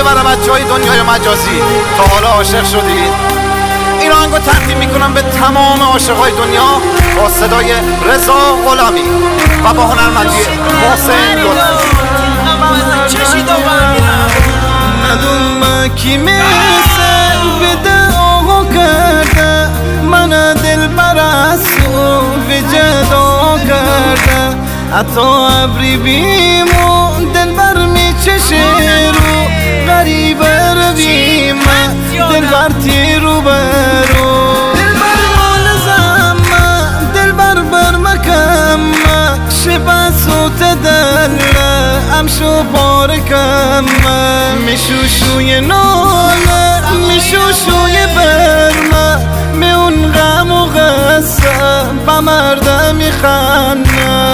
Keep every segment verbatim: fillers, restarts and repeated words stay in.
برای بچه های دنیای مجازی تا حالا عاشق شدید؟ این آهنگو تقدیم میکنم به تمام عاشقای دنیا با صدای رضا غلامی و با هنرمندی محسن لطفی. ندونم کی مثل بده آقا کرده من دل برسو به جدا کرده حتی ابری بیمو دل بر میچشه رو غریب روی من دل بر تی رو برو دل بر مالزم دل بر بر مکم شبه سوت دل امشو پارکم میشوشوی ناله میشوشوی برمه می اون غم و غصه با مرده میخنه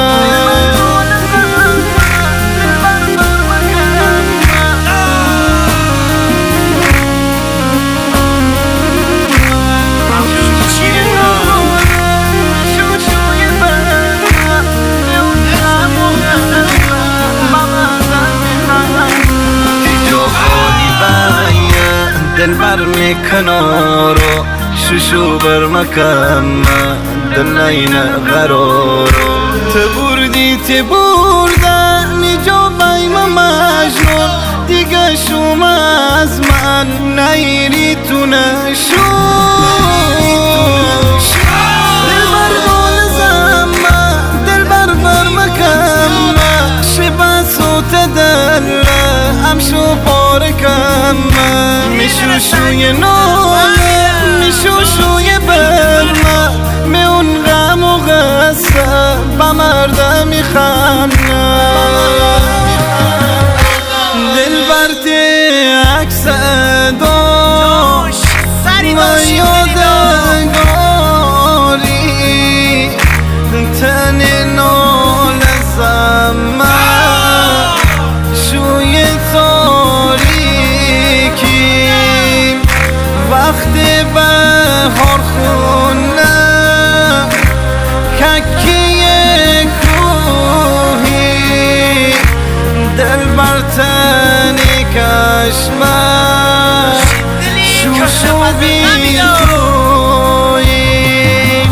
دل بر میکنارو شوشو بر مکم دل نین قرارو تبوردی تبوردن نجا بایم مجنون دیگه شما از من نیری تو نشو دل بر بالزم دل بر بر مکم شبه سوت دل امشو پارکم میشوشوی ناله میشوشوی برمه می اون غم و غصه با مرده میخنه دل برتی عکس داشت و یادگاری تن ناله زمه شوی تاریکی وقتی بهار خونه ککی کوهی دل بر تنی کشمه شوشو بی روی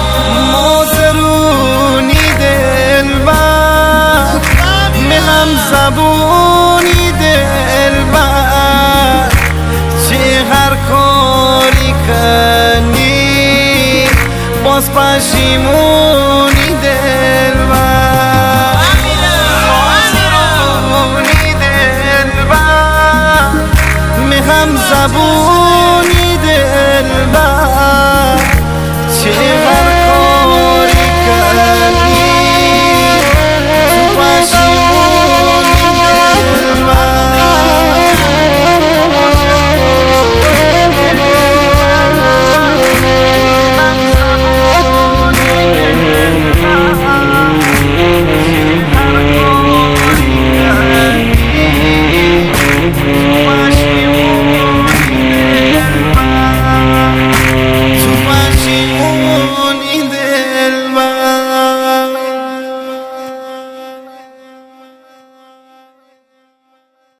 مازرونی دل بر مهم زبونی دل بر چه هر کاری کنی باز پشیمونی دل بر مازرونی دل بر مهم زبونی دل بر